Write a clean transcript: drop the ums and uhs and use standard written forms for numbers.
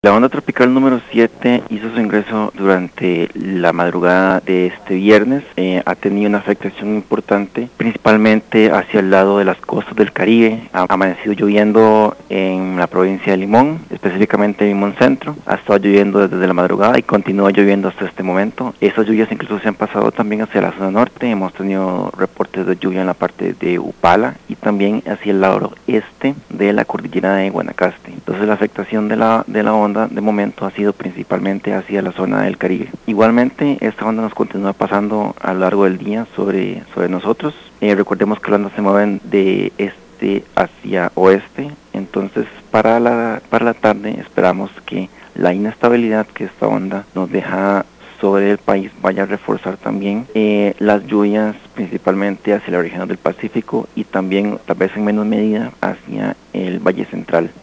La onda tropical número 7 hizo su ingreso durante la madrugada de este viernes. Ha tenido una afectación importante, principalmente hacia el lado de las costas del Caribe. Ha amanecido lloviendo en la provincia de Limón, específicamente Limón Centro. Ha estado lloviendo desde la madrugada y continúa lloviendo hasta este momento. Esas lluvias incluso se han pasado también hacia la zona norte. Hemos tenido reportes de lluvia en la parte de Upala y también hacia el lado este de la cordillera de Guanacaste. Entonces la afectación de la onda de momento ha sido principalmente hacia la zona del Caribe. Igualmente esta onda nos continúa pasando a lo largo del día sobre nosotros. Recordemos que las ondas se mueven de este hacia oeste, entonces para la tarde esperamos que la inestabilidad que esta onda nos deja sobre el país vaya a reforzar también las lluvias principalmente hacia la región del Pacífico y también tal vez en menor medida hacia el Valle Central.